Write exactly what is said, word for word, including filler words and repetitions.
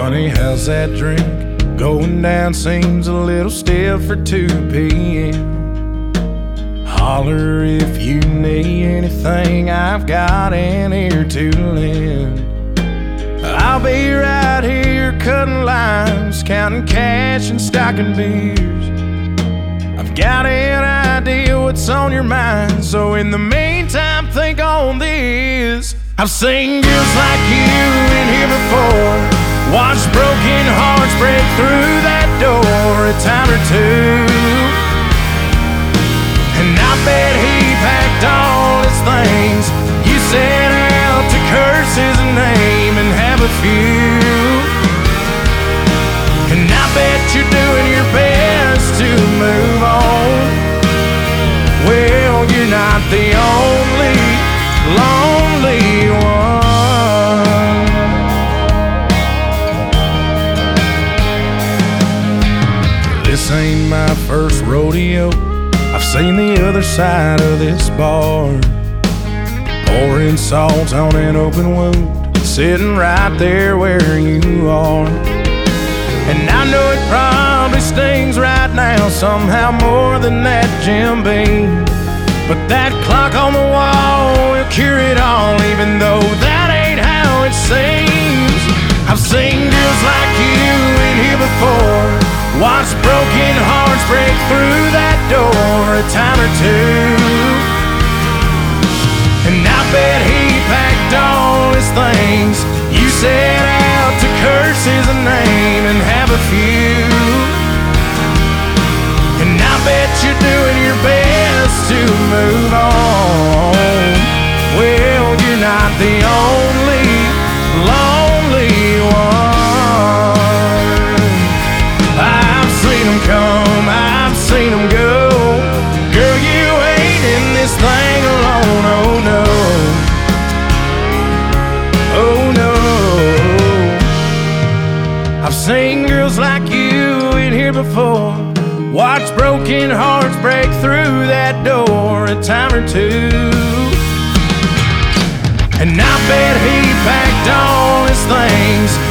Honey, how's that drink? Going down seems a little stiff for two p m Holler if you need anything, I've got an ear to lend. I'll be right here cutting lines, counting cash and stocking beers. I've got an idea what's on your mind, so in the meantime think on this. I've seen girls like you in here before, watched broken hearts break through that door a time or two. And I bet he packed all his things. You set out to curse his name and have a few. And I bet you're doing your best to move on. Well, you're not the only lonely one. This ain't my first rodeo. I've seen the other side of this bar, pouring salt on an open wound, sitting right there where you are. And I know it probably stings right now, somehow more than that Jim Beam. But that clock on the wall will cure it all, even though that ain't how it seems. I've seen girls like you in here before, watched broken hearts break through that door a time or two. And I bet he packed all his things. You set out to curse his name and have a few. And I bet you're doing your best to move on. Well, you're not the only lonely one. I've seen them come, I've seen them go. Girl, you ain't in this thing alone, oh no. Oh no. I've seen girls like you in here before, watch broken hearts break through that door a time or two. And I bet he packed all his things.